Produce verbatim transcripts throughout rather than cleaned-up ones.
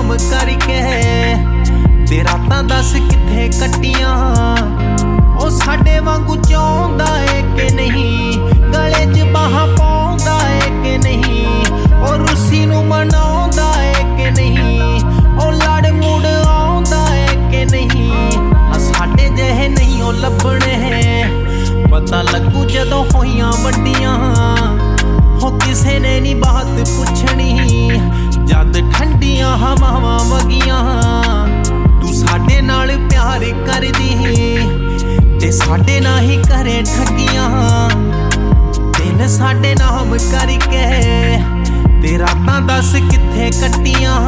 नाम करके ते रातां दस किथे कट्टियां ओ साडे वांगू चाहुंदा है कि नहीं गले च बाहां पाउंदा है कि नहीं ओ रुस्सी नूं मनाउंदा है कि नहीं ओ लड़ मुड़ आउंदा है कि नहीं आ साडे जिहे नहीं ओ लभणे पता लगू जदों होइयां वड्डियां हो किसे ने नी बात पुछनी जद ठंडियां हवावां वगियां तू साडे नाल प्यार करदी ते साडे ना ही करे ठगियां दिन साडे नाम करके ते रातां दस किथे कट्टियां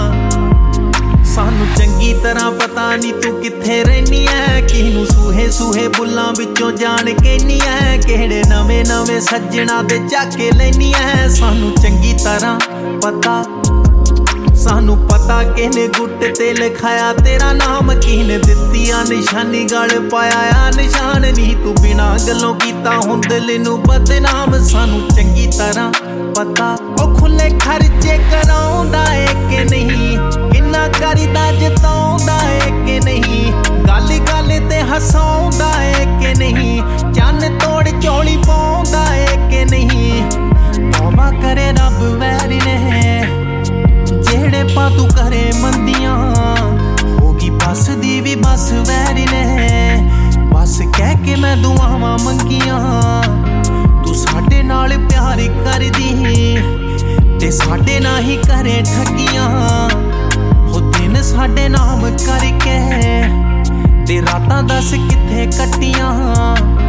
सानू चंगी तरह पता नी तू किथे रहनी है किनू सूहे सूहे बुल्लां विचों जान कहनी है केड़े नवे नवे सज्जणा दे झाके लैनी है सानू चंगी तरह पता सानू पता किने गुट ते लिखाया तेरा नाम किने दित्ती आ निशानी गल पाया आ निशान नी तू बिना गल्लों कीता हुंदल नू बदनाम सानू चंगी तरह पता ओ खुले खर्चे कराउंदा है कि नहीं किन्ना करदा जताउंदा है कि नहीं गल गल ते हसाउंदा है कि नहीं चन्न तोड़ चोली पाउंदा है कि नहीं तौबा करे रब वैर ने जेड़े पा तू करे मंदियां होगी बस दी भी बस वैरी ने बस कह के मैं दुआवां मंगियां तू साडे नाल प्यार करदी ते साडे ना ही करे ठगियां हो दिन साडे नाम करके ते रातां दस किथे कट्टियां।